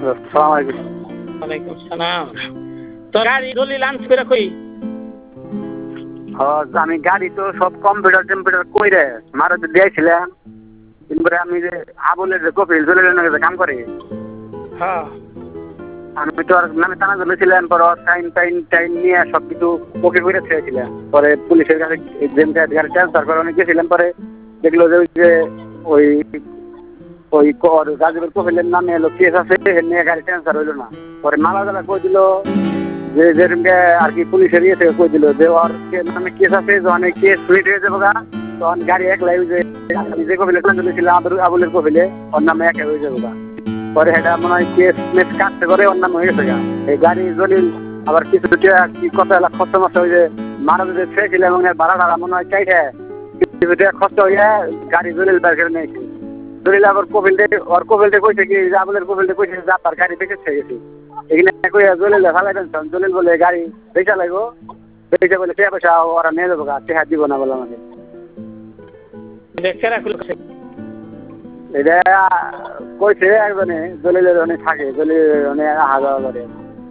সালাম আলাইকুম। ওয়ালাইকুম সালাম। তো গাড়ি দলিল আনছ করে কই? আমি গাড়ি তো সব কম্পিউটার কইরে মারাতে দিয়েছিলাম, কিন্তু আমি যে আবুলের যে কপিল জলিলের নাকি যে কাম করে, হ্যাঁ আমি তো আর নামে টানা ধরেছিলাম, পরে টাইন নিয়ে সব কিছু ওকে করে ছেড়েছিলাম। পরে পুলিশের কাছে গাড়ি ট্রান্সফার করে অনেক গেছিলাম, পরে দেখলো যে ওই ওই গাজীপুর কপিলের নামে এলো কেস আছে, নিয়ে গাড়ি ট্রান্সফার হইলো না। পরে মালাগালা কই দিল যে যেরকম আর কি পুলিশের ইয়ে থেকে কই দিল যে ওর নামে কেস আছে, যখন এই কেস মিট হয়ে যাবো গা তখন গাড়ি একলাই যে আমি যে কপিলে ট্রান্সফার ছিলাম আবুলের কপিলে ওর নামে একে হয়ে যাবো গা। পরে এটা মনে হয় কেস মেস কাটতে করে ওর নামে হয়ে গেছে গা। এই গাড়ি জলিল আবার কিছু কি কত এলাকা খরচ মতো হয়ে যে মারা যদি ছেড়েছিল এবং ভাড়া টাড়া মনে হয় চাইছে কিছু খরচ হয়ে গাড়ি জলিল বের করে নিয়েছে। জলিল আবার কপিলটা কইছে কি আবুলের কপিলটা কইছে যে আপনার গাড়ি বেঁচে গেছে, এখানে কই জলিল ফালাই টেনশন। জলিল বলে গাড়ি বেচা লাগবো, বেচে বলে টাকা পয়সা ওরা নিয়ে যাবো গা, টাকা দিব না বলে আমাকে। এটা কইছে একজনে জলিলের অনেক থাকে, জলিলের অনেক আহা যাওয়া করে।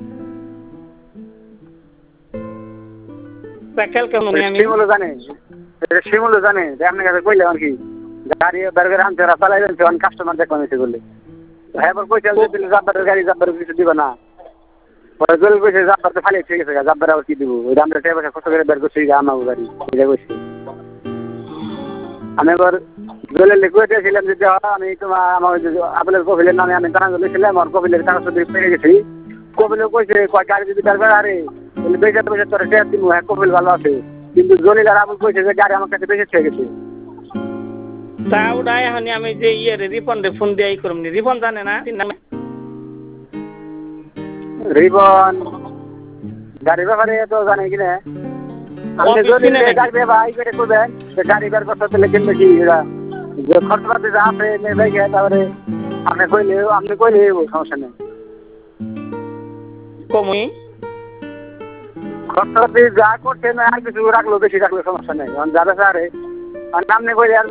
শিমুলও জানে যে আপনার কাছে কইলে আর কি গাড়ি বের করে আনছে ওরা চালাই যাচ্ছে, অনেক কাস্টমার দেখলাম এসে বললে। হ্যাঁ কইছে জাব্বারের গাড়ি জাব্বারের কিছু দিবে না। পরে জলিল কইছে জাব্বার তো ফালিয়ে ঠিক আছে, জাব্বার আবার কি দিব, ওই আমরা টাকা পয়সা খরচ করে বের করছি আমার গাড়ি, এটা কইছে। আমি এবার জলিল কই দিয়েছিলাম যে আমি তোমার আমার আবুলের কপিলের নামে আমি টানা ধরেছিলাম, আমার কপিলের কাগজ পেয়ে গেছি। কপিলও কইছে গাড়ি যদি বের করে আরে বেচে বেচে তোর টাকা দিব, হ্যাঁ কপিল ভালো আছে। কিন্তু জলিল আর আবুল কইছে যে গাড়ি আমার কাছে বেঁচে থেকে গেছে। তা ওটাই এখন আমি যে রিপন ফোন দিয়ে করুন, রিপন জানে না রিপন গাড়ি ব্যাপারে তো জানে কিনা, আপনি জলিল গাড়ি ভাই করে করবেন গাড়ি বের করতে হলে কিনবে কি খরচ পাতি যা আছে দেখে তারপরে আপনি কইলে সমস্যা নেই। কমই খরচ পাতি যা করছে না আর কিছু রাখলো বেশি রাখলে সমস্যা নেই, যাবে স্যার আপনি কইলে